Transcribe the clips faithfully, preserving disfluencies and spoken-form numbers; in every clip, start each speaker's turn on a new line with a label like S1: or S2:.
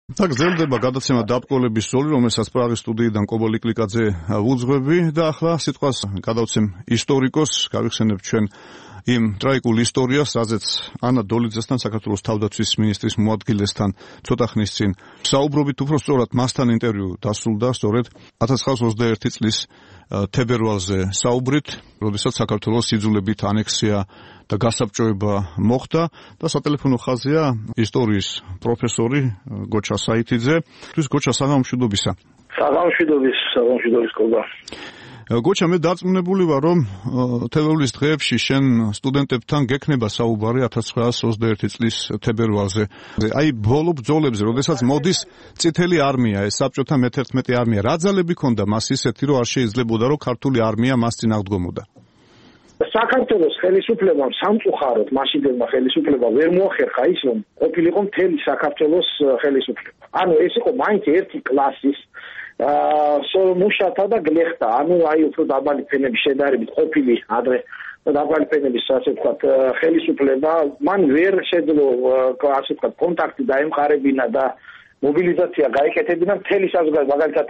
S1: და გრძელდება გადაცემა დაბკოლების ზოლი, რომელსაც პრაღის სტუდიიდან კობო ლიკლიკაძე ვუძღვები და ახლა სიტყვას გადავცემ ისტორიკოს, გავიხსენებ ჩვენ იმ ტრაიკულ ისტორიას, რაზეც ანა დოლიძესთან, საქართველოს თავდაცვის მინისტრის მოადგილესთან ცოტა ხნის წინ საუბრობით, უფრო სწორად მასთან ინტერვიუ დასრულდა, სწორედ ათას ცხრაასი ოცდაერთი წლის თებერვალზე საუბრით, როდესაც საქართველოს იძულებით ანექსია და გასაბჭოება მოხდა და სატელეფონო ხაზია ისტორიის პროფესორი გოჩა საითიძე. თვის გოჩა, საღამოშვიდობისა.
S2: საღამოშვიდობის, საღამოშვიდობის კობა.
S1: გოჩა, მე დარწმუნებული ვარ, რომ თებერვლის დღეებში შენ სტუდენტებთან გექნება საუბარი ათას ცხრაასი ოცდაერთი წლის თებერვალზე. აი ბოლო ბრძოლებზე, როდესაც მოდის წითელი არმია, ეს საბჭოთა მეთერთმეტე არმია, რა ძალები ქონდა მას ისეთი, რომ არ შეიძლებოდა, რომ ქართული არმია მას წინ აღდგომოდა?
S2: საქართველოს ხელისუფლებამ სამწუხაროდ მაშინდელმა ხელისუფლებამ ვერ მოახერხა ის, რომ ყოფილიყო მთელი საქართველოს ხელისუფლება. ანუ ეს იყო მაინც ერთი კლასის აა მუშათა და გლეხთა, ანუ აი უფრო დაბალი ფენების შედარებით ყოფილი ადრე დაბალი ფენების ასე ვთქვათ ხელისუფლება, მან ვერ შეძლო ასე ვთქვათ კონტაქტი დაემყარებინა და მობილიზაცია გაეკეთებინა მთელი საზოგადოება, მაგალითად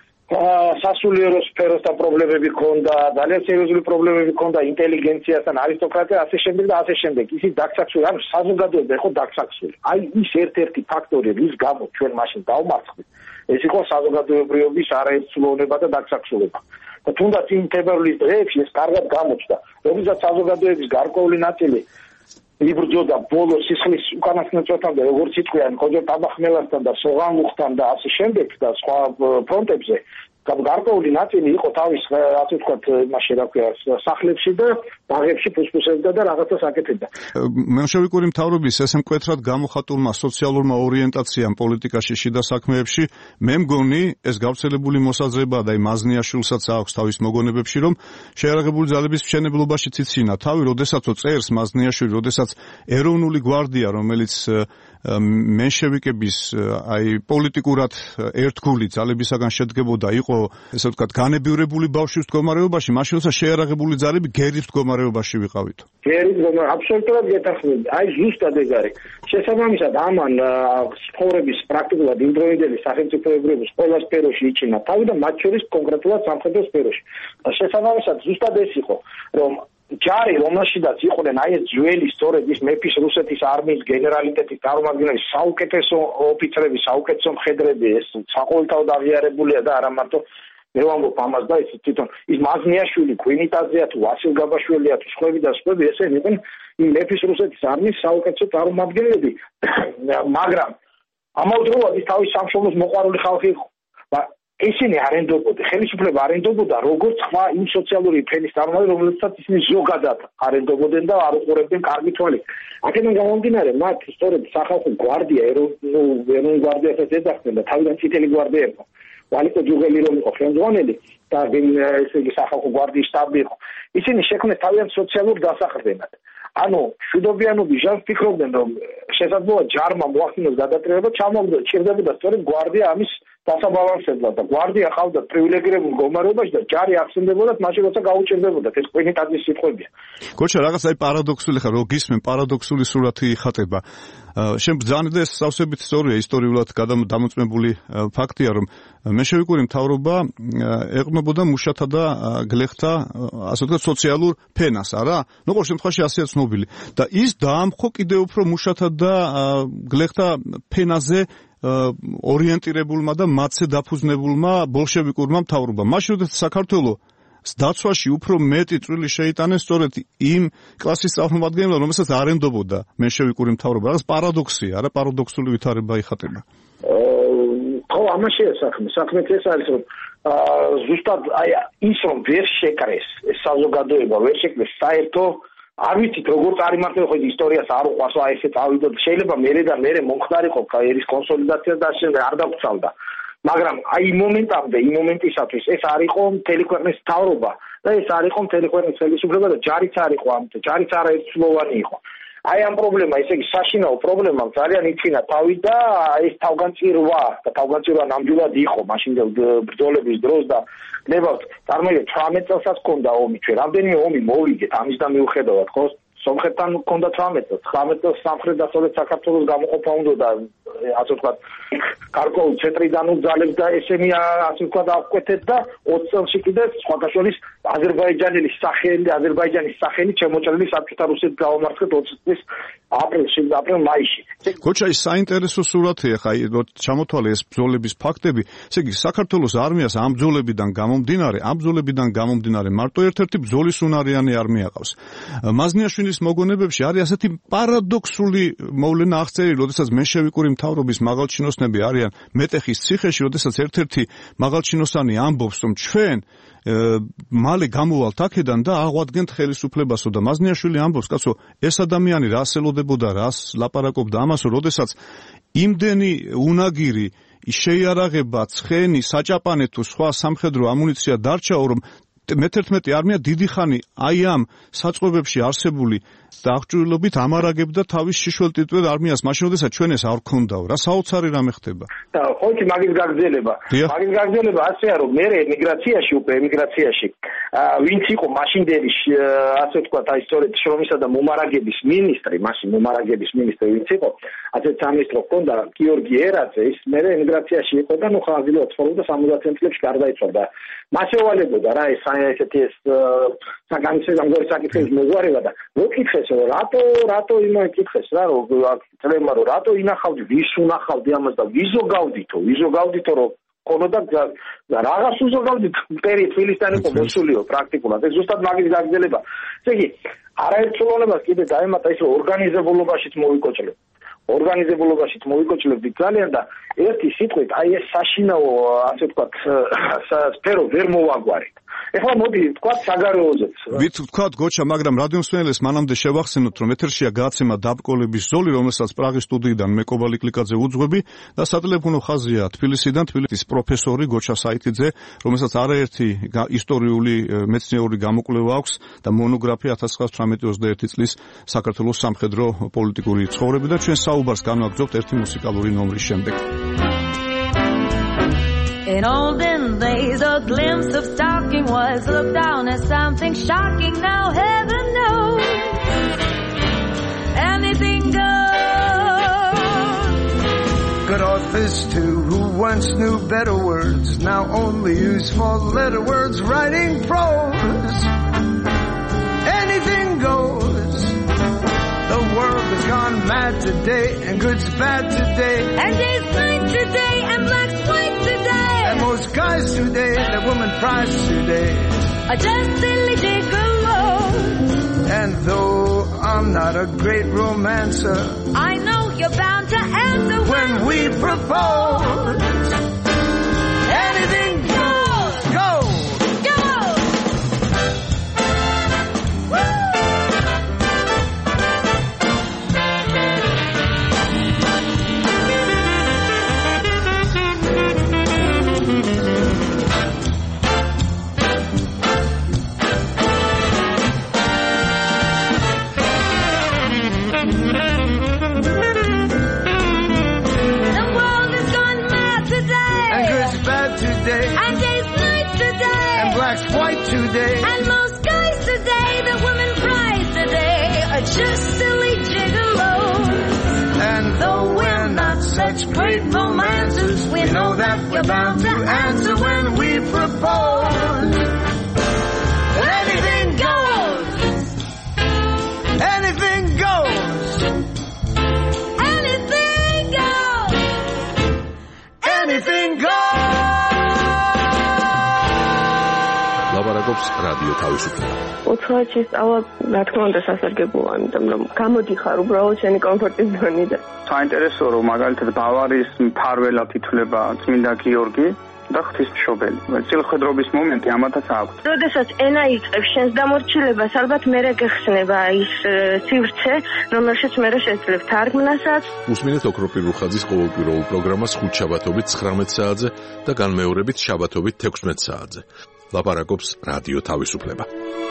S2: სასულიერო სფეროსთან პრობლემები ქონდა, ძალიან სერიოზული პრობლემები ქონდა ინტელიგენციასთან, არისტოკრატია, ასე შემდეგ და ასე შემდეგ. ისიც დაქცაკსული, ანუ საზოგადოება იყო დაქცაკსული. აი ის ერთ-ერთი ფაქტორი, რის გამო ჩვენ მაშინ დავმარცხდით, ეს იყო საზოგადოებრიობის არაერთწლოვნება და დაქცაკსულება. და თუნდაც იმ თებერვლის დღეებში ეს კარგად გამოჩნდა, როდესაც საზოგადოების გარკვეული ნაწილი იბრძოდა ბოლო სისხლის უკანასკნელწვეთამდე, როგორც იტყვიან, ხოჯო ტაბახმელასთან და სოღანლუხთან და ასე შემდეგ და სხვა ფრონტებზე. გარკვეული ნაწილი იყო თავის ასე ვთქვათ, იმაში რა ქვია, სახლებში და ბაღებში ფუსფუსებდა და რაღაცას აკეთებდა.
S1: მენშევიკური მთავრობის ესე მკვეთრად გამოხატულმა სოციალურმა ორიენტაციამ პოლიტიკაში, შიდა საქმეებში, მე მგონი ეს გავრცელებული მოსაზრებაა და მაზნიაშვილსაც აქვს თავის მოგონებებში, რომ შეიარაღებული ძალების მშენებლობაში ციცინა თავი, როდესაცო წერს მაზნიაშვილი, როდესაც ეროვნული გვარდია, რომელიც მენშევიკების აი პოლიტიკურად ერთგული ძალებისაგან შედგებოდა, იყო ესე ვთქვათ განებივრებული ბავშვის მდგომარეობაში, მაშინ როცა შეიარაღებული ძალები გერის მდგომარეობაში ვიყავით.
S2: გერის მდგომარეობაში აბსოლუტურად გეთანხმები. აი ზუსტად ეს არის. შესაბამისად ამან ცხოვრების პრაქტიკულად იმდროინდელი სახელმწიფოებრიობის ყველა სფეროში იჩინა თავი და მათ შორის კონკრეტულად სამხედრო სფეროში. შესაბამისად ზუსტად ეს იყო, რომ ჯარი, რომელშიდაც იყვნენ აი ეს ძველი სწორედ ის მეფის რუსეთის არმიის გენერალიტეტის წარმომადგენლები, საუკეთესო ოფიცრები, საუკეთესო მხედრები, ეს საყოველთაოდ აღიარებულია და არა მარტო მე ვამბობ ამას და ის თვითონ ის მაზნიაშვილი, კვინიტაძეა თუ ვასილ გაბაშვილია თუ სხვები და სხვები, ესენი იყვნენ იმ მეფის რუსეთის არმიის საუკეთესო წარმომადგენლები, მაგრამ ამავდროულად ის თავის სამშობლოს მოყვარული ხალხი იყო. ისინი არენდობოდნენ, ხელისუფლება არენდობოდა როგორც სხვა იმ სოციალური ფენის წარმომადგენლები, რომელთაც ისინი ზოგადად არენდობოდნენ და არ უყურებდნენ კარგი თვალით. აქედან გამომდინარე, მათ სწორედ სახალხო გვარდია, ეროვნული გვარდიასაც ეძახდნენ და თავიდან წითელი გვარდია იყო. ვალიკო ჯუღელი რომ იყო ხელმძღვანელი და ესე იგი სახალხო გვარდიის შტაბი იყო. ისინი შექმნეს თავიანთ სოციალურ დასაყრდენად. ანუ მშვიდობიანობის ჟანს ფიქრობდნენ, რომ შესაძლოა ჯარმა მოახდინოს გადატრიალება, ჩამოვიდა, ჭირდებოდა სწორედ გვარდია ამის დასაბალანსებლად და გვარდია ყავდა პრივილეგირებულ მდგომარეობაში და ჯარი ახსენდებოდათ მაშინ როცა გაუჭირდებოდათ. ეს კვინიტაძის სიტყვებია.
S1: გოჩა, რაღაც აი პარადოქსული ხარ, რო გისმენ პარადოქსული სურათი იხატება. შენ ბრძანდა ეს სავსებით სწორია, ისტორიულად დამოწმებული ფაქტია, რომ მენშევიკური მთავრობა ეყრდნობოდა მუშათა და გლეხთა ასე ვთქვათ სოციალურ ფენას, არა? ნუ ყოველ შემთხვევაში ასეა ცნობილი. და ის დაამხო კიდევ უფრო მუშათა და გლეხთა ფენაზე ორიენტირებულმა და მათზე დაფუძნებულმა ბოლშევიკურმა მთავრობამ. მაშინ როდესაც საქართველოს დაცვაში უფრო მეტი წვლილი შეიტანეს სწორედ იმ კლასის წარმომადგენლებმა, რომელსაც არენდობოდა მენშევიკური მთავრობა. რაღაც პარადოქსია, არა პარადოქსული ვითარება იხატება.
S2: ხო, ამაშია საქმე. საქმე ეს არის, რომ ზუსტად აი ის რომ ვერ შეკრეს ეს საზოგადოება, ვერ შეკრეს საერთო არ ვიცით როგორ წარიმართება, ხო ისტორიას არ უყვარს, აი ესე წავიდოთ. შეიძლება მერე და მერე მომხდარიყო ერის კონსოლიდაცია და ასე არ დაგწავდა. მაგრამ აი იმ მომენტამდე, იმ მომენტისათვის ეს არ იყო მთელი ქვეყნის მთავრობა და ეს არ იყო მთელი ქვეყნის ხელისუფლება და ჯარიც არ იყო ამ ჯარიც არაერთწლოვანი იყო. აი ამ პრობლემა, ესე იგი საშინაო პრობლემამ ძალიან იწინა თავი და ეს თავგანწირვა და თავგანწირვა ნამდვილად იყო მაშინდელ ბრძოლების დროს და ნებავთ, წარმოიდგინეთ თვრამეტ წელსაც ჰქონდა ომი, ჩვენ რამდენი ომი მოვიგეთ ამის და მიუხედავად, ხო? სომხეთთან ჰქონდა თვრამეტ წელს, ცხრამეტ წელს სამხრეთ-დასავლეთ საქართველოს გამოყოფა უნდა და ასე ვთქვათ, გარკვეულ ცენტრიდან უძალებს და ესენი ასე ვთქვათ აღკვეთეთ და ოცი წელში კიდე სხვადასხვა აზერბაიჯანელის სახელი, აზერბაიჯანის სახელი შემოჭრილი საბჭოთა რუსეთს გაუმართლეთ ოცი წლის აპრილში, აპრილ-მაისში.
S1: გოჩა ის საინტერესო სურათია, ხა ჩამოთვალე ეს ბრძოლების ფაქტები, ესე იგი საქართველოს არმიას ამ ბრძოლებიდან გამომდინარე, ამ ბრძოლებიდან გამომდინარე მარტო ერთ-ერთი ბრძოლის უნარიანი არმია ყავს. მაზნიაშვილის მოგონებებში არის ასეთი პარადოქსული მოვლენა აღწერილი, როდესაც მენშევიკური მთავრობის მაღალჩინოსნები არიან მეტეხის ციხეში, როდესაც ერთ-ერთი მაღალჩინოსანი ამბობს, რომ ჩვენ მალე გამოვალთ აქედან და აღვადგენთ ხელისუფლებასო და მაზნიაშვილი ამბობს, კაცო, ეს ადამიანი რას ელოდებოდა, რას ლაპარაკობდა ამასო, როდესაც იმდენი უნაგირი შეიარაღება, ცხენი, საჭაპანე თუ სხვა სამხედრო ამუნიცია დარჩაო, რომ მეთერთმეტე არმია დიდი ხანი აი ამ საწყობებში არსებული დაღჭურვილობით ამარაგებდა თავის შიშველ ტიტულ არმიას, მაშინ როდესაც ჩვენ ეს არ გქონდაო, რა საოცარი რამე ხდება.
S2: და ხოთი მაგის გაგრძელება. მაგის გაგრძელება ასეა, რომ მე ემიგრაციაში, უკვე ემიგრაციაში, ვინც იყო მაშინდელი, ასე ვთქვათ, აი სწორედ შრომისა და მომარაგების მინისტრი, მაშინ მომარაგების მინისტრი ვინც იყო, ასეთ სამინისტრო ჰქონდა გიორგი ერაძე, ის მე ემიგრაციაში იყო და ნუ ხაზილო ცხოვრობდა სამოცდაათი წლებში გარდაიცვალა. მას ევალებოდა რა ეს ესეთი ეს საგანცე ამგვარი საკითხების მოგვარება და მოკითხეს რომ რატო რატო იმაკითხეს რა რომ წლემა რომ რატო ინახავდი ვის უნახავდი ამას და ვიზო გავდითო ვიზო გავდითო რომ ყოლოდა რაღაც უზო გავდით პერი თბილისთან იყო მოსულიო პრაქტიკულად ეს ზუსტად მაგის გაგრძელება ესე იგი არაერთწლოვანებას კიდე დაემატა ის რომ ორგანიზებულობაშიც მოვიკოჭლებ ორგანიზებულობაშიც მოვიკოჭლებდი ძალიან და ერთი სიტყვით აი ეს საშინაო ასე ვთქვათ სფერო ვერ მოვაგვარეთ ეხლა მოდი ვთქვათ საგარეოზეც
S1: ვით ვთქვათ გოჩა მაგრამ რადიომსმენელს მანამდე შევახსენოთ რომ ეთერშია გაცემა დაბკოლების ზოლი რომელსაც პრაღის სტუდიიდან მე კობა ლიკლიკაძე უძღვები და სატელეფონო ხაზია თბილისიდან თბილისის პროფესორი გოჩა საიტიძე რომელსაც არაერთი ისტორიული მეცნიერული გამოკვლევა აქვს და მონოგრაფია ათას ცხრაასი თვრამეტი ოცდაერთი წლის საქართველოს სამხედრო პოლიტიკური ცხოვრება და ჩვენ საუბარს განვაგრძობთ ერთი მუსიკალური ნომრის შემდეგ
S3: In olden days, a glimpse of stalking was looked down as something shocking. Now heaven knows, anything goes.
S4: Good authors too, who once knew better words, now only use four-letter words writing prose. Anything goes. The world has gone mad today, and good's bad today,
S3: and day's night today, and black's white today.
S4: And most guys today, that woman prize today,
S3: are just silly gigolos.
S4: And though I'm not a great romancer,
S3: I know you're bound to answer
S4: when we propose. Anything goes, go,
S3: go.
S4: And
S3: day's night today,
S4: and black's white today,
S3: and most guys today, the women prize today, are just silly gigolos.
S4: And though we're not such great romancers, we know that we're bound to answer when we propose. Anything goes. Anything goes.
S3: Anything goes.
S4: Anything goes.
S5: ლაპარაკობს რადიო თავისუფლება.
S6: ოთხი წავა, რა თქმა უნდა, სასარგებლოა, იმიტომ რომ გამოდიხარ უბრალოდ შენი კომფორტის ზონიდან.
S7: საინტერესო რომ მაგალითად ბავარიის მფარველად ითვლება წმინდა გიორგი და ღვთისმშობელი. წილხვედრობის მომენტი ამათაც აქვს.
S6: როდესაც ენა იწყებს შენს დამორჩილებას, ალბათ მერე გეხსნება ის სივრცე, რომელშიც მერე შეძლებ თარგმნასაც.
S5: უსმინეთ ოქროპირ რუხაძის ყოველკვირეულ პროგრამას ხუთშაბათობით ცხრამეტ საათზე და განმეორებით შაბათობით თექვსმეტ საათზე. ლაპარაკობს რადიო თავისუფლება.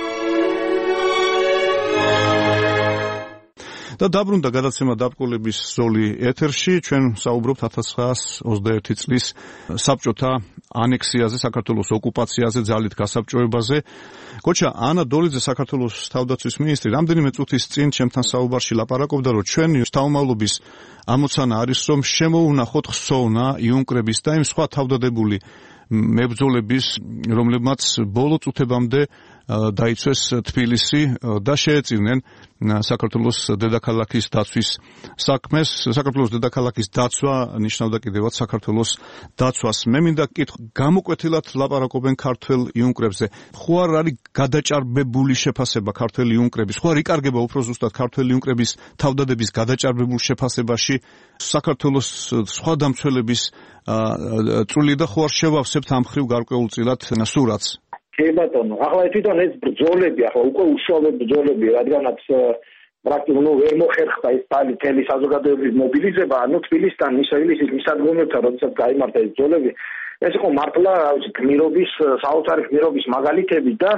S1: და დაბრუნდა გადაცემა დაბკოლების ზოლი ეთერში. ჩვენ საუბრობთ ათას ცხრაასი ოცდაერთი წლის საბჭოთა ანექსიაზე, საქართველოს ოკუპაციაზე, ძალით გასაბჭოებაზე. კოჩა ანა დოლიძე, საქართველოს თავდაცვის მინისტრი, რამდენიმე წუთის წინ ჩემთან საუბარში ლაპარაკობდა, რომ ჩვენი თავმავლობის ამოცანა არის, რომ შემოუნახოთ ხსოვნა იუნკრების და იმ სხვა თავდადებული მებრძოლების, რომლებმაც ბოლო წუთებამდე დაიცვეს თბილისი და შეეწირნენ საქართველოს დედაქალაქის დაცვის საქმეს. საქართველოს დედაქალაქის დაცვა ნიშნავდა კიდევაც საქართველოს დაცვას. მე მინდა კითხო, გამოკვეთილად ლაპარაკობენ ქართველ იუნკრებზე. ხო არ არის გადაჭარბებული შეფასება ქართველ იუნკრების? ხო არ იკარგება უფრო ზუსტად ქართველ იუნკრების თავდადების გადაჭარბებულ შეფასებაში საქართველოს სხვა დამცველების წვლილი და ხო არ შევავსებთ ამ ხრივ გარკვეულწილად სურათს?
S2: კი ბატონო, ახლა თვითონ ეს ბრძოლები, ახლა უკვე უშუალო ბრძოლები, რადგანაც პრაქტიკულად ვერ მოხერხდა ეს თალი თელი საზოგადოების მობილიზება, ანუ თბილისთან ისრაელის მისადგომებთან, როდესაც გაიმართა ეს ბრძოლები, ეს იყო მართლა გმირობის, საოცარი გმირობის მაგალითები და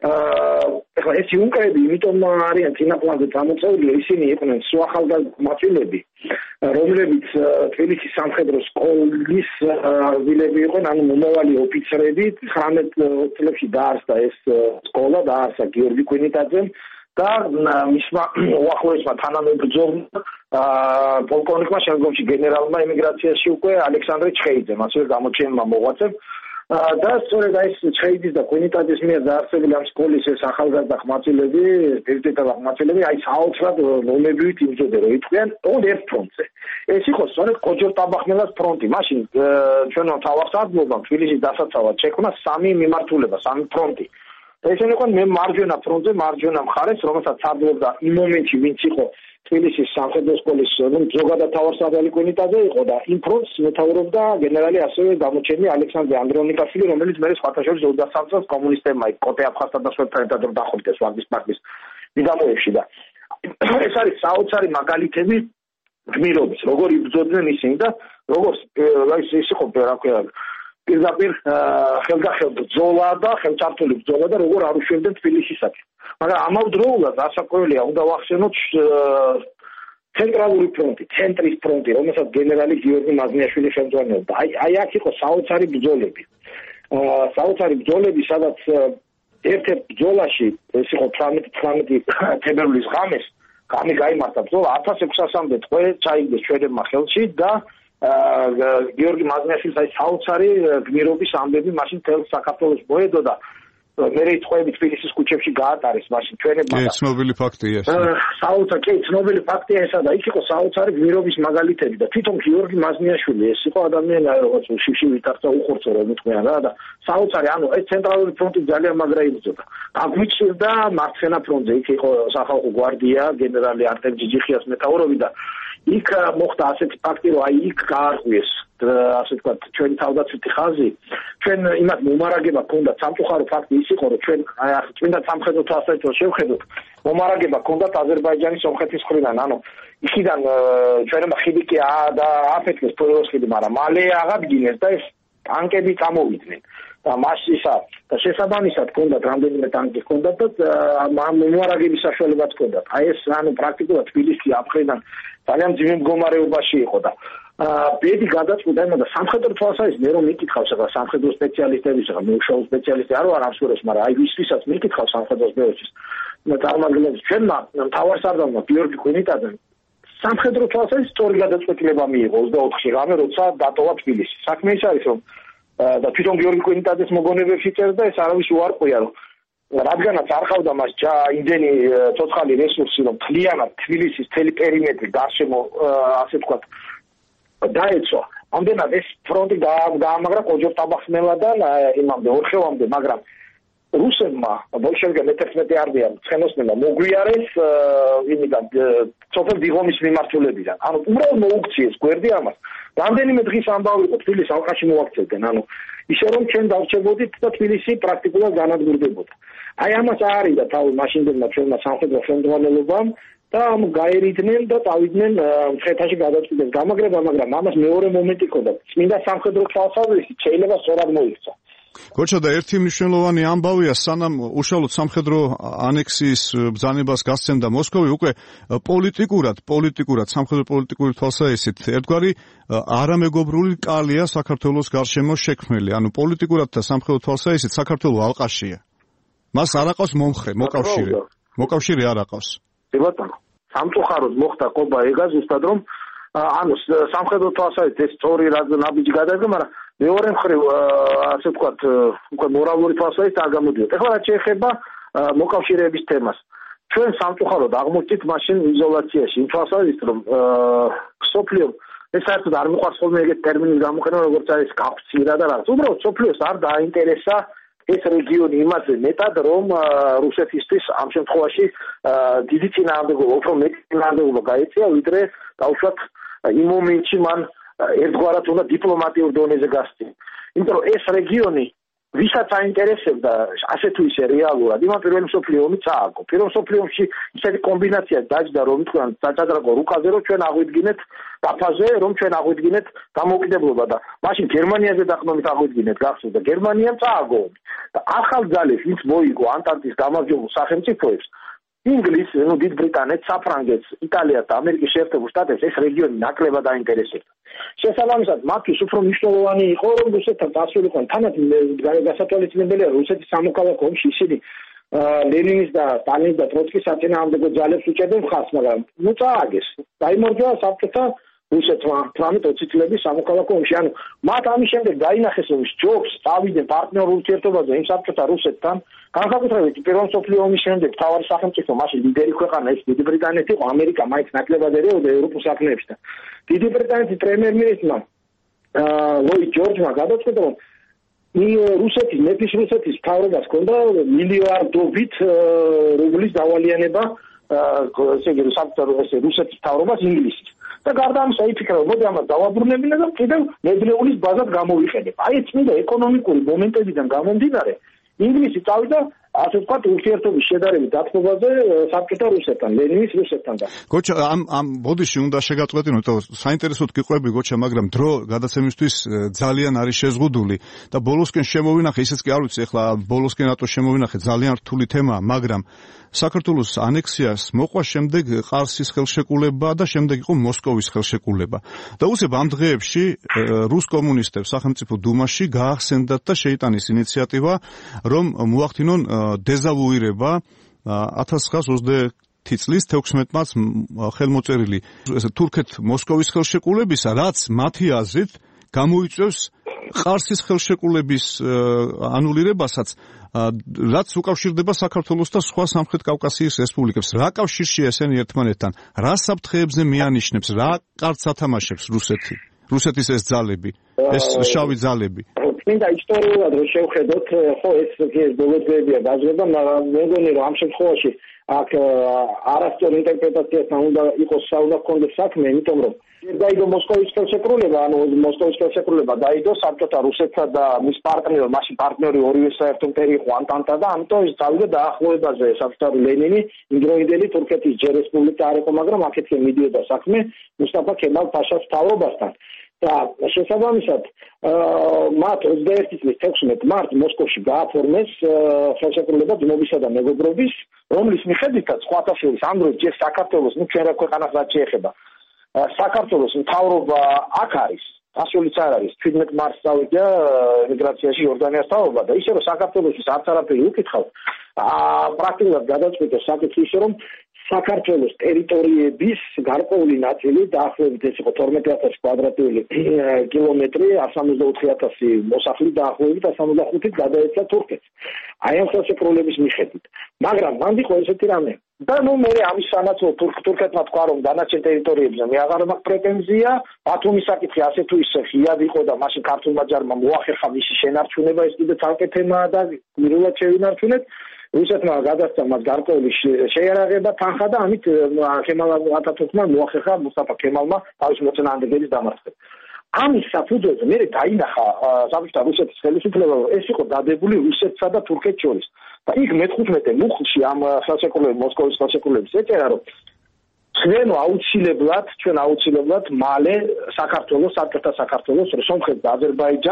S2: ახლა ეს იუნკრები იმიტომ არიან წინაპლანზე გამოწეული, ისინი იყვნენ სუახალგაზრდები, რომლებიც თბილისის სამხედრო სკოლის ვილები იყვნენ, ანუ მომავალი ოფიცრები. ცხრამეტ წლებში დაარსდა ეს სკოლა, დაარსა გიორგი კვინიტაძემ და მისმა უახლოესმა თანამებრძოლმა პოლკოვნიკმა, შემდგომში გენერალმა ემიგრაციაში უკვე ალექსანდრე ჩხეიძემ, ასევე გამოჩენილმა მოღვაწემ. და სწორედ ეს ჩხეიძის და კვინიტაძის მიერ დაარსებული ამ სკოლის ეს ახალგაზრდა ხმაწილები, პირდაპირ ხმაწილები, აი საოცრად ლომებივით იმზოდნენ, რომ იყვნენ ოღონდ ერთ ფრონტზე. ეს იყო სწორედ კოჯორ-ტაბახნელას ფრონტი. მაშინ ჩვენო თავახსარდლობამ თბილისის დასაცავად შექმნა სამი მიმართულება, სამი ფრონტი. და ესენი იყვნენ მე მარჯვენა ფრონტზე, მარჯვენა მხარეს, რომელსაც სარდლობდა იმ მომენტში, ვინც იყო თბილისის სამხედრო სკოლის ზოგადად თავარსარდალი კვინიტაძე იყო და იმ ფრონტს მეთაურობდა გენერალი ასევე გამოჩენილი ალექსანდრე ანდრონიკაშვილი, რომელიც მერე სხვათა შორის ოცდაათი წელს კომუნისტებმა კოტე აფხაზთან და სხვებთან ერთად დახვრიტეს ვაგნის პარტიის მიდამოებში და ეს არის საოცარი მაგალითები გმირობის, როგორ იბრძოდნენ ისინი და როგორ ის იყო რა ქვია პირდაპირ ხელგახელ ბრძოლა და ხელჩართული ბრძოლა და როგორ არ უშვებდნენ თბილისისაკენ. მაგრამ ამავდროულად ასაკვირველია, უნდა ვახსენოთ ცენტრალური ფრონტი, ცენტრის ფრონტი, რომელსაც გენერალი გიორგი მაზნიაშვილი ხელმძღვანელობდა. აი, აი აქ იყო საოცარი ბრძოლები. საოცარი ბრძოლები, სადაც ერთ-ერთ ბრძოლაში, ეს იყო თვრამეტი თებერვლის ღამეს, გამი გაიმართა ბრძოლა ათას ექვსასამდე ტყვე ჩაიგდეს ჩვენებმა ხელში და გიორგი მაზნიაშვილის აი საოცარი გმირობის ამბები მაშინ თელ საქართველოს მოედო და მერე ტყვეები თბილისის ქუჩებში გაატარეს მაშინ ჩვენებმა.
S1: კი, ცნობილი ფაქტია ეს.
S2: საოცარი, კი, ცნობილი ფაქტია ესა და იქ იყო საოცარი გმირობის მაგალითები და თვითონ გიორგი მაზნიაშვილი ეს იყო ადამიანი, როგორც შიში ვითარცა უხორცო რომ უთქვიან რა და საოცარი, ანუ ეს ცენტრალური ფრონტი ძალიან მაგრა იბრძოდა. აგვიჩნდა მარცხენა ფრონტზე, იქ იყო სახალხო გვარდია, გენერალი არტემ ჯიჯიხიას მეთაურობით და იქ მოხდა ასეთი ფაქტი, რომ აი იქ გაარღვიეს ასე ვთქვათ ჩვენი თავდაცვითი ხაზი. ჩვენ იმათ მომარაგება ქონდა სამწუხარო ფაქტი ის იყო, რომ ჩვენ აი ახლა წმინდა სამხედრო თვალსაჩინო შევხედოთ, მომარაგება ქონდათ აზერბაიჯანის სომხეთის მხრიდან, ანუ იქიდან ჩვენმა ხიდი კი და აფეთქეს პოელოს ხიდი, მაგრამ მალე აღადგინეს და ეს ტანკები წამოვიდნენ. და მასისა და შესაბამისად ქონდათ რამდენიმე ტანკი ქონდათ და მომარაგების საშუალებაც ქონდათ. აი ეს ანუ პრაქტიკულად თბილისი აფრიდან ძალიან ძიმე მდგომარეობაში იყო და ბედი გადაწყვიტა იმოდა სამხედრო თვალსაზრისით, მე რომ მიკითხავს ახლა სამხედრო სპეციალისტების, ახლა მუშაობ სპეციალისტი არ ვარ ამ სურათს, მაგრამ აი ვისთვისაც მიკითხავს სამხედრო სპეციალისტის წარმომადგენლებს, ჩვენმა მთავარსარდალმა გიორგი კვინიტაძემ სამხედრო თვალსაზრისით სწორი გადაწყვეტილება მიიღო ოცდაოთხში ღამე, როცა დატოვა თბილისი. საქმე ის არის, რომ და თვითონ გიორგი კვინიტაძეს მოგონებებში წერს და ეს არავის უარყვია, რომ რადგანაც არ ყავდა მას იმდენი ცოცხალი რესურსი, რომ მთლიანად თბილისის მთელი პერიმეტრი გარშემო ასე ვთქვათ დაეცვა. ამდენად ეს ფრონტი დაამაგრა კოჯორ-ტაბახნელადან იმამდე ორხევამდე, მაგრამ რუსებმა ბოლშევიკებმა მეთერთმეტე არმიამ ცხენოსნებმა მოგვიარეს იმიდან სოფელ დიღომის მიმართულებიდან. ანუ უბრალოდ მოუქციეს გვერდი ამას. რამდენიმე დღის ამბავი იყო თბილისს ალყაში მოაქცევდნენ, ანუ ისე რომ ჩვენ დავრჩებოდით და თბილისი პრაქტიკულად განადგურდებოდა. აი ამას აარიდა თავი მაშინდელმა ჩვენმა სამხედრო ხელმძღვანელობამ და გაერიდნენ და წავიდნენ მცხეთაში გადაწყვეტეს გამაგრება, მაგრამ ამას მეორე მომენტი ჰქონდა. წმინდა სამხედრო თვალსაზრისით შეიძლება სწორად მოიქცა.
S1: გოჩა და ერთი მნიშვნელოვანი ამბავია, სანამ უშუალოდ სამხედრო ანექსიის ბრძანებას გასცემდა მოსკოვი, უკვე პოლიტიკურად, პოლიტიკურად, სამხედრო პოლიტიკური თვალსაჩინით ერთგვარი არამეგობრული კალია საქართველოს გარშემო შექმნილი. ანუ პოლიტიკურად და სამხედრო თვალსაჩინით საქართველო ალყაშია. მას არ აყავს მომხრე, მოკავშირე. მოკავშირე არ აყავს.
S2: ბატონო, სამწუხაროდ მოხდა ყობა ეგა ზუსტად რომ ანუ სამხედრო თვალსაჩინით ეს სწორი ნაბიჯი გადადგა, მაგრამ მეორე მხრივ ასე ვთქვათ, უკვე მორალური თვალსაჩინით არ გამოდიოდა. ეხლა რაც შეეხება მოკავშირეების თემას. ჩვენ სამწუხაროდ აღმოჩნდით მაშინ იზოლაციაში, იმ თვალსაჩინით რომ სოფლიო ეს საერთოდ არ მიყვარს ხოლმე ეგეთ ტერმინის გამოყენება, როგორც არის კავშირა და რაღაც. უბრალოდ სოფლიოს არ დააინტერესა ეს რეგიონი იმაზე მეტად, რომ რუსეთისთვის ამ შემთხვევაში დიდი წინააღმდეგობა, უფრო მეტი წინააღმდეგობა გაეწია, ვიდრე დაუშვათ იმ მომენტში მან ერთგვარად უნდა დიპლომატიურ დონეზე გასწია. იმიტომ რომ ეს რეგიონი ვისაც აინტერესებდა ასე თუ ისე რეალურად, იმან პირველი მსოფლიო ომი წააგო. პირველ მსოფლიო ომში ისეთი კომბინაცია დაჯდა, რომ თქვენ წაჭადრაკო რუკაზე, რომ ჩვენ აღვიდგინეთ დაფაზე, რომ ჩვენ აღვიდგინეთ დამოუკიდებლობა და მაშინ გერმანიაზე დაყრდნობით აღვიდგინეთ გახსოვთ და გერმანიამ წააგო ომი. და ახალ ძალებს ვინც მოიგო ანტანტის გამარჯვებულ სახელმწიფოებს, ინგლისს, ნუ დიდ ბრიტანეთს, საფრანგეთს, იტალიას და ამერიკის შეერთებულ შტატებს ეს რეგიონი ნაკლებად აინტერესებდა. შესაბამისად, მათთვის უფრო მნიშვნელოვანი იყო, რომ რუსეთთან წასულიყვნენ. თანაც გასათვალისწინებელია, რუსეთის სამოქალაქო ომში ისინი ლენინის და სტალინის და ტროცკის საწინააღმდეგო ძალებს უჭერდნენ ხაზს, მაგრამ ნუ წააგეს. დაიმარჯვა საბჭოთა რუსეთმა თვრამეტ ოცი წლების სამოქალაქო ომში. ანუ მათ ამის შემდეგ დაინახეს, რომ ჯობს წავიდნენ პარტნიორ ურთიერთობაზე იმ საბჭოთა რუსეთთან. განსაკუთრებით პირველ მსოფლიო ომის შემდეგ მთავარი სახელმწიფო, მაშინ ლიდერი ქვეყანა ეს დიდი ბრიტანეთი იყო, ამერიკა მაინც ნაკლებად ერეოდა ევროპულ საქმეებში და დიდი ბრიტანეთის პრემიერ-მინისტრმა ლოიდ ჯორჯმა გადაწყვეტა, რომ რუსეთის, მეფის რუსეთის მთავრობას ჰქონდა მილიარდობით რუბლის დავალიანება ესე იგი რუსეთის მთავრობას ინგლისის. და გარდა ამისა იფიქრა, რომ მოდი ამას დავაბრუნებინა და კიდევ ნედლეულის ბაზად გამოვიყენებ. აი ეს წმინდა ეკონომიკური მომენტებიდან გამომდინარე, ინგლისი წავიდა ასე ვთქვათ ურთიერთობის შედარებით დათმობაზე საბჭოთა რუსეთთან, ლენინის რუსეთთან და.
S1: გოჩა, ამ ამ ბოდიში უნდა შეგაწყვეტინოთ, საინტერესოდ გიყვები გოჩა, მაგრამ დრო გადაცემისთვის ძალიან არის შეზღუდული და ბოლოსკენ შემოვინახე, ისიც კი არ ვიცი, ეხლა ბოლოსკენ რატო შემოვინახე, ძალიან რთული თემაა, მაგრამ საქართველოს ანექსიას მოყვა შემდეგ ყარსის ხელშეკრულება და შემდეგ იყო მოსკოვის ხელშეკრულება. და უსებ ამ დღეებში რუს კომუნისტებს სახელმწიფო დუმაში გაახსენდათ და შეიტანის ინიციატივა, რომ მოახდინონ დეზავუირება ათას ცხრაას ოცდაერთი წლის თექვსმეტ მარტს ხელმოწერილი ესე თურქეთ მოსკოვის ხელშეკრულებისა, რაც მათი აზრით გამოიწვევს ყარსის ხელშეკრულების ანულირებასაც, რაც უკავშირდება საქართველოს და სხვა სამხრეთ კავკასიის რესპუბლიკებს. რა კავშირშია ესენი ერთმანეთთან? რა საფრთხეებზე მიანიშნებს? რა კარტს ათამაშებს რუსეთი? რუსეთის ეს ძალები, ეს შავი ძალები.
S2: მინდა ისტორიულად რომ შევხედოთ, ხო ეს ეს ბოლოდებია გაჟღერდა, მაგრამ მე მგონი რომ ამ შემთხვევაში აქ არასწორი ინტერპრეტაციასთან უნდა იყოს საუბარი კონდეს საქმე, იმიტომ რომ დაიდო მოსკოვის ხელშეკრულება, ანუ მოსკოვის ხელშეკრულება დაიდო საბჭოთა რუსეთსა და მის პარტნიორ, მაშინ პარტნიორი ორივე საერთო მტერი იყო ანტანტა და ამიტომ ის წავიდა დაახლოებაზე საბჭოთა ლენინი, იმდროინდელი თურქეთის ჯერ რესპუბლიკა არ იყო, მაგრამ აქეთკენ მიდიოდა საქმე მუსტაფა ქემალ ფაშას მთავრობასთან. და შესაბამისად მათ ოცდაერთი წლის თექვსმეტ მარტს მოსკოვში გააფორმეს ხელშეკრულება ძმობისა და მეგობრობის, რომლის მიხედვითაც სხვათა შორის ამ დროს ჯერ საქართველოს, ნუ ჩვენ რა ქვეყანას რაც შეეხება, საქართველოს მთავრობა აქ არის, ასულიც არ არის. თერთმეტ მარტს წავიდა ემიგრაციაში იორდანიას მთავრობა და ისე რომ საქართველოსთვის არც არაფერი უკითხავ, პრაქტიკულად გადაწყვიტა საკითხი ისე რომ საქართველოს ტერიტორიების გარკვეული ნაწილი დაახლოებით ეს იყო თორმეტი ათასი კვადრატული კილომეტრი, εκατს სამოცდაოთხი ათასი მოსახლით დაახლოებით εκατს სამოცდახუთით გადაეცა თურქეთს. აი ამ ხელშეკრულების მიხედვით. მაგრამ მანდ იყო ესეთი რამე. და ნუ მე ამის სანაცვლო თურქეთმა თქვა რომ დანარჩენ ტერიტორიებზე მე აღარ მაქვს პრეტენზია, ბათუმის საკითხი ასე თუ ისე ღიად იყო და მაშინ ქართულმა ჯარმა მოახერხა მისი შენარჩუნება, ეს კიდე ცალკე თემაა და გმირულად შევინარჩუნეთ. რუსეთმა გადასცა მას გარკვეული შეიარაღება თანხა და ამით ქემალ ათათურქმა მოახერხა მუსტაფა ქემალმა თავის მოწინააღმდეგეების დამარცხება. ამის საფუძველზე მე დაინახა საბჭოთა რუსეთის ხელისუფლება, ეს იყო დადებული რუსეთსა და თურქეთს შორის. და იქ მეთერთმეტე მუხლში ამ ხელშეკრულების მოსკოვის ხელშეკრულების ეწერა, რომ ჩვენ აუცილებლად, ჩვენ აუცილებლად მალე საქართველოს, საბჭოთა საქართველოს, სომხეთს და აზერბაიჯანს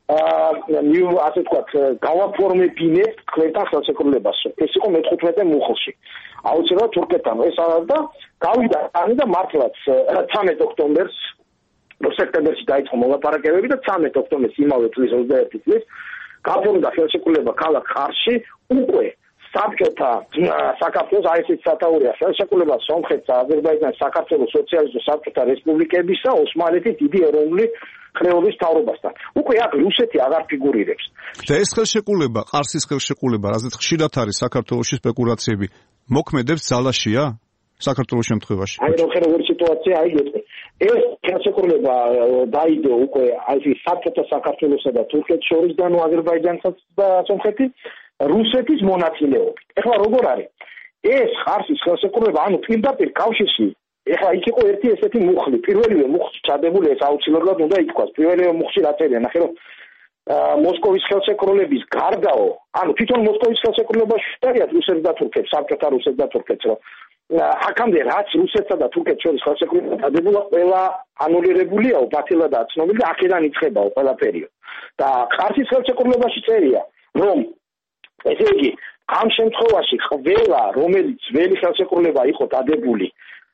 S2: ნიუ ასე ვთქვათ, გავაფორმებინებთ ქვეყნთან ხელშეკრულებას. ეს იყო მეთხუთმეტე მუხლში. აუცილებლად თურქეთთან ეს არის და გავიდა ანი და მართლაც ცამეტ ოქტომბერს სექტემბერში დაიწყო მოლაპარაკებები და ცამეტ ოქტომბერს იმავე წლის ოცდაერთი წლის გაფორმდა ხელშეკრულება ქალაქ ხარში უკვე საბჭოთა საქართველოს აი ესეც სათაურია ხელშეკრულება სომხეთს, აზერბაიჯანს, საქართველოს სოციალისტურ საბჭოთა რესპუბლიკებისა, ოსმალეთის დიდი ეროვნული ხრეობის მთავრობასთან. უკვე აქ რუსეთი აღარ ფიგურირებს.
S1: და ეს ხელშეკრულება, ყარსის ხელშეკრულება, რაზეც ხშირად არის საქართველოში სპეკულაციები, მოქმედებს ძალაშია საქართველოს შემთხვევაში.
S2: აი როგორი სიტუაცია აი ეს ეს ხელშეკრულება დაიდო უკვე აი საბჭოთა საქართველოსა და თურქეთს შორის და ნუ აზერბაიჯანსაც და სომხეთი რუსეთის მონაწილეობით. ეხლა როგორ არის? ეს ხარსის ხელშეკრულება, ანუ პირდაპირ კავშირში, ეხლა იქ იყო ერთი ესეთი მუხლი, პირველივე მუხლში ჩადებული ეს აუცილებლად უნდა ითქვას. პირველივე მუხლში რა წერია, ნახე რომ მოსკოვის ხელშეკრულების გარდაო, ანუ თვითონ მოსკოვის ხელშეკრულებაში შედარიათ რუსეთს და თურქეთს, საბჭოთა რუსეთს და თურქეთს, რომ აქამდე რაც რუსეთსა და თურქეთს შორის ხელშეკრულება დადებულა, ყველა ანულირებულია, ბათილადაა ცნობილი და აქედან იწყებაო ყველაფერიო. და ხარსის ხელშეკრულებაში წერია, რომ ესე იგი, ამ შემთხვევაში ყველა, რომელიც ძველი ხელშეკრულება იყო დადებული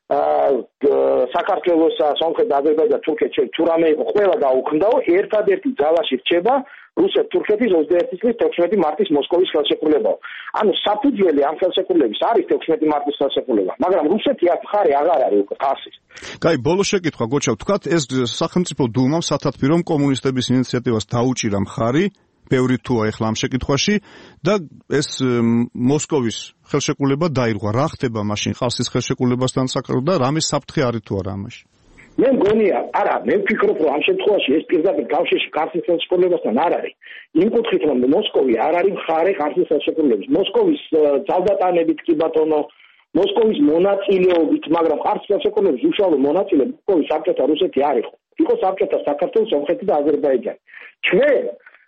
S2: საქართველოსა, სომხეთს, აზერბაიჯანს, თურქეთს შორის თუ რამე იყო, ყველა დაუქმდაო, ერთადერთი ძალაში რჩება რუსეთ-თურქეთის ოცდაერთი წლის თექვსმეტი მარტის მოსკოვის ხელშეკრულებაო. ანუ საფუძველი ამ ხელშეკრულების არის თექვსმეტი მარტის ხელშეკრულება, მაგრამ რუსეთი აქ მხარე აღარ არის უკვე ხარსის.
S1: კაი, ბოლო შეკითხვა, გოჩა, ვთქვათ, ეს სახელმწიფო დუმამ სათათბირომ კომუნისტების ინიციატივას დაუჭირა მხარი, ბევრი თუა ეხლა ამ შეკითხვაში და ეს მოსკოვის ხელშეკრულება დაირღვა. რა ხდება მაშინ ხარსის ხელშეკრულებასთან საკუთრად და რამე საფრთხე არის თუ არა ამაში?
S2: მე მგონია, არა, მე ვფიქრობ, რომ ამ შემთხვევაში ეს პირდაპირ კავშირში ხარსის ხელშეკრულებასთან არ არის. იმ კუთხით, რომ მოსკოვი არ არის მხარე ხარსის ხელშეკრულების. მოსკოვის ძალდატანებით კი ბატონო, მოსკოვის მონაწილეობით, მაგრამ ხარსის ხელშეკრულების უშუალო მონაწილე მოსკოვის საბჭოთა რუსეთი არ იყო. იყო საბჭოთა საქართველო, სომხეთი და აზერბაიჯანი. ჩვენ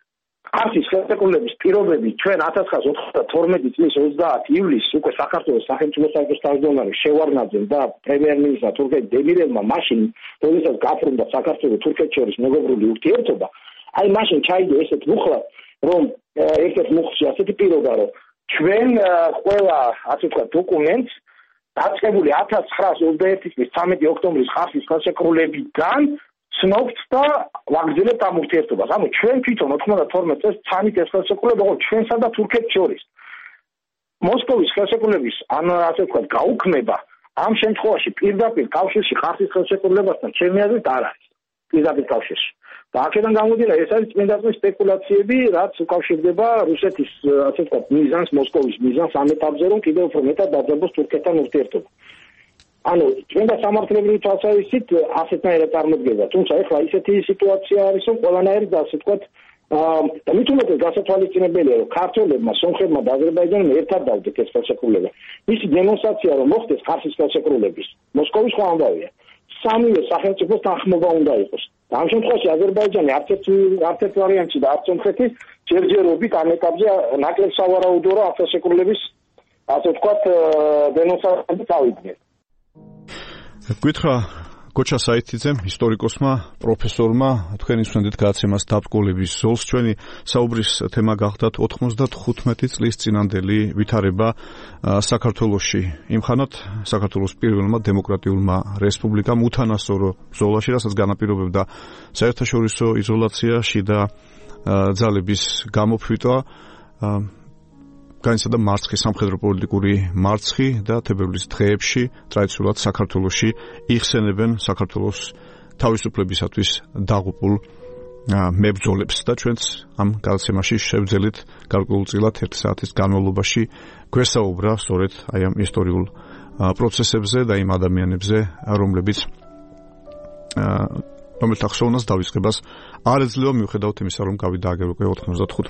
S2: ხარსის ხელშეკრულების პირობები ჩვენ ათას ცხრაას ოცდათორმეტი წლის ოცდაათი ივლისს უკვე საქართველოს სახელმწიფო საბჭოს თავმჯდომარე შევარდნაძემ და პრემიერ-მინისტრმა თურქეთის დემირელმა მაშინ, როდესაც გაფორმდა საქართველოს თურქეთს შორის მეგობრული ურთიერთობა, აი მაშინ ჩაიდო ესეთ მუხლად, რომ ერთ-ერთ მუხლში ასეთი პირობა, რომ ჩვენ ყველა, ასე ვთქვათ, დოკუმენტს დაწყებული ათას ცხრაას ოცდაერთი წლის ცამეტი ოქტომბრის ხარსის ხელშეკრულებიდან ცნობთ და ვაგრძელებთ ამ ურთიერთობას. ანუ ჩვენ თვითონ ოცდათორმეტ წელს ცანით ეს ხელშეკრულება იყო ჩვენსა და თურქეთს შორის. მოსკოვის ხელშეკრულების, ანუ ასე ვთქვათ, გაუქმება ამ შემთხვევაში პირდაპირ კავშირში ხარსის ხელშეკრულებასთან ჩემი აზრით არ არის. პირდაპირ კავშირში. და აქედან გამოდიოდა ეს არის წმინდა წლის სპეკულაციები, რაც უკავშირდება რუსეთის, ასე ვთქვათ, მიზანს, მოსკოვის მიზანს ამ ეტაპზე, რომ კიდევ უფრო მეტად დაძაბოს თურქეთთან ურთიერთობა. ანუ წმინდა სამართლებრივი თვალსაზრისით ასეთნაირად წარმოდგება. თუმცა ეხლა ისეთი სიტუაცია არის, რომ ყველანაირად ასე ვთქვათ, და მით უმეტეს გასათვალისწინებელია, რომ ქართველებმა, სომხებმა და აზერბაიჯანელმა ერთად დავდეთ ეს ხელშეკრულება. მისი დემონსტრაცია, რომ მოხდეს ხარსის ხელშეკრულების, მოსკოვის ხო ამბავია. სამივე სახელმწიფოს თანხმობა უნდა იყოს. და ამ შემთხვევაში აზერბაიჯანი არც ერთ ვარიანტში და არც სომხეთი ჯერჯერობით ამ ეტაპზე ნაკლებ სავარაუდოა, რომ ამ ხელშეკრულების, ასე ვთქვათ, დემონსტრაციები წავიდნენ.
S1: გითხრა გოჩა საითიძემ, ისტორიკოსმა, პროფესორმა, თქვენი სვენდით გადაცემას დაბრკოლების ზოლს. ჩვენი საუბრის თემა გახდათ ოთხმოცდახუთმეტი წლის წინანდელი ვითარება საქართველოში. იმხანად საქართველოს პირველმა დემოკრატიულმა რესპუბლიკამ უთანასწორო ბრძოლაში, რასაც განაპირობებდა საერთაშორისო იზოლაცია, შიდა ძალების გამოფიტვა, განიცადა მარცხი, სამხედრო პოლიტიკური მარცხი და თებერვლის დღეებში ტრადიციულად საქართველოში იხსენებენ საქართველოს თავისუფლებისათვის დაღუპულ მებრძოლებს და ჩვენც ამ გადაცემაში შევძელით გარკვეულწილად ერთი საათის განმავლობაში გვესაუბრა სწორედ აი ამ ისტორიულ პროცესებზე და იმ ადამიანებზე, რომლებიც რომელთა ხსოვნას დავიწყებას არ ეძლევა მიუხედავად იმისა, რომ გავიდა აგერ უკვე ოთხმოცდახუთმეტი